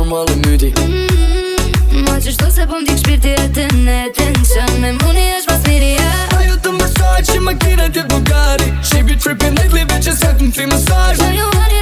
normal e myti Ma që shto se po m'dik shpirti e tension me muni është pas miria. Ajo të mërsoj që makina t'jet Bugatti. She be trippin lately, bitches have them feel massage. Tell you what